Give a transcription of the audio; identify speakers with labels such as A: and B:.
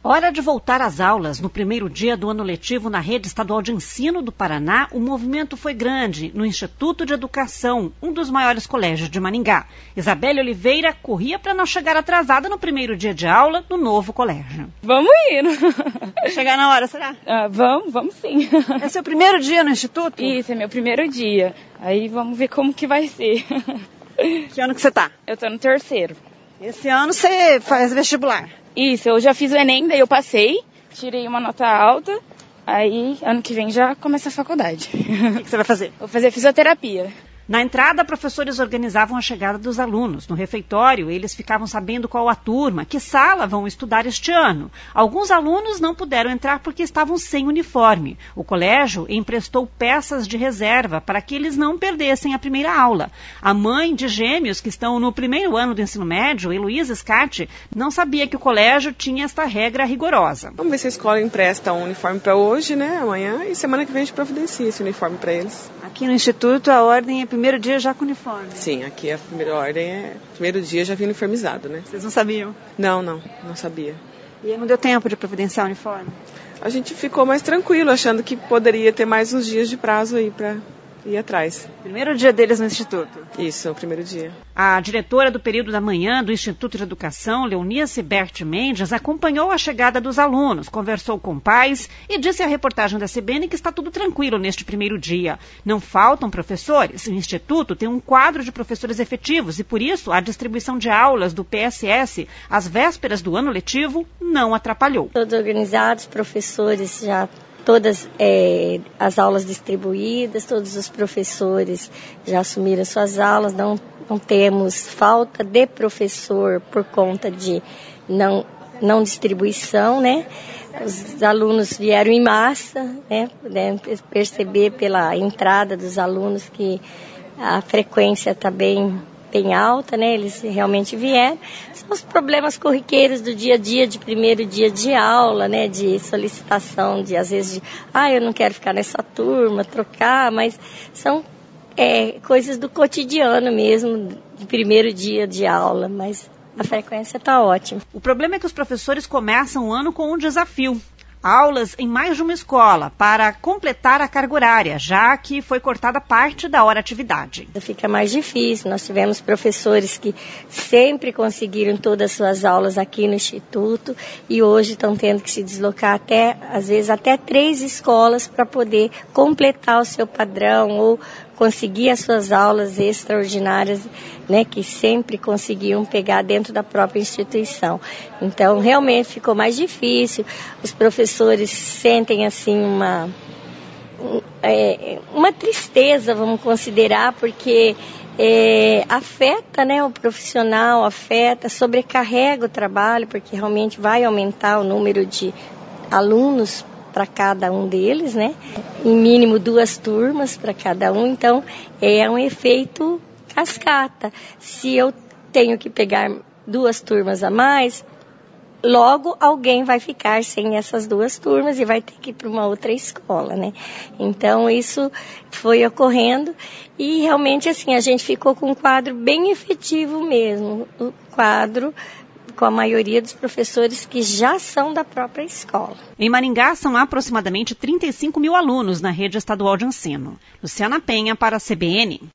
A: Hora de voltar às aulas. No primeiro dia do ano letivo na Rede Estadual de Ensino do Paraná, o movimento foi grande no Instituto de Educação, um dos maiores colégios de Maringá. Isabelle Oliveira corria para não chegar atrasada no primeiro dia de aula no novo colégio.
B: Vamos ir.
A: Chegar na hora, será?
B: Vamos sim.
A: É seu primeiro dia no Instituto?
B: Isso, é meu primeiro dia. Aí vamos ver como que vai ser.
A: Que ano que você tá?
B: Eu tô no terceiro.
A: Esse ano você faz vestibular?
B: Isso, eu já fiz o Enem, daí eu passei, tirei uma nota alta, aí ano que vem já começa a faculdade.
A: O que você vai fazer?
B: Vou fazer fisioterapia.
A: Na entrada, professores organizavam a chegada dos alunos. No refeitório, eles ficavam sabendo qual a turma, que sala vão estudar este ano. Alguns alunos não puderam entrar porque estavam sem uniforme. O colégio emprestou peças de reserva para que eles não perdessem a primeira aula. A mãe de gêmeos que estão no primeiro ano do ensino médio, Heloísa Scatti, não sabia que o colégio tinha esta regra rigorosa.
C: Vamos ver se a escola empresta um uniforme para hoje, né, amanhã, e semana que vem a gente providencia esse uniforme para eles.
A: Aqui no Instituto, a ordem é primeiro dia já com uniforme.
C: Sim, aqui a primeira ordem é... Primeiro dia já vim uniformizado, né?
A: Vocês não sabiam?
C: Não sabia.
A: E não deu tempo de providenciar o uniforme?
C: A gente ficou mais tranquilo, achando que poderia ter mais uns dias de prazo aí para ir atrás.
A: Primeiro dia deles no Instituto?
C: Isso, o primeiro dia.
A: A diretora do período da manhã do Instituto de Educação, Leonice Berti Mendes, acompanhou a chegada dos alunos, conversou com pais e disse à reportagem da CBN que está tudo tranquilo neste primeiro dia. Não faltam professores. O Instituto tem um quadro de professores efetivos e, por isso, a distribuição de aulas do PSS às vésperas do ano letivo não atrapalhou.
D: Todos organizados, professores já... Todas as aulas distribuídas, todos os professores já assumiram suas aulas, não temos falta de professor por conta de não distribuição, né? Os alunos vieram em massa, né? Podemos perceber pela entrada dos alunos que a frequência está bem alta, né? Eles realmente vieram. São os problemas corriqueiros do dia a dia, de primeiro dia de aula, né? De solicitação, às vezes, eu não quero ficar nessa turma, trocar, mas são coisas do cotidiano mesmo, de primeiro dia de aula, mas a frequência está ótima.
A: O problema é que os professores começam o ano com um desafio. Aulas em mais de uma escola para completar a carga horária, já que foi cortada parte da hora-atividade.
D: Fica mais difícil. Nós tivemos professores que sempre conseguiram todas as suas aulas aqui no Instituto e hoje estão tendo que se deslocar às vezes até 3 escolas para poder completar o seu padrão ou conseguir as suas aulas extraordinárias, né, que sempre conseguiam pegar dentro da própria instituição. Então, realmente ficou mais difícil. Os professores sentem, assim, uma tristeza, vamos considerar, porque afeta, né, o profissional, sobrecarrega o trabalho, porque realmente vai aumentar o número de alunos para cada um deles, né? Em mínimo 2 turmas para cada um, então é um efeito cascata. Se eu tenho que pegar 2 turmas a mais, logo alguém vai ficar sem essas 2 turmas e vai ter que ir para uma outra escola, né? Então isso foi ocorrendo e realmente assim a gente ficou com um quadro bem efetivo mesmo, o quadro com a maioria dos professores que já são da própria escola.
A: Em Maringá, são aproximadamente 35 mil alunos na rede estadual de ensino. Luciana Penha para a CBN.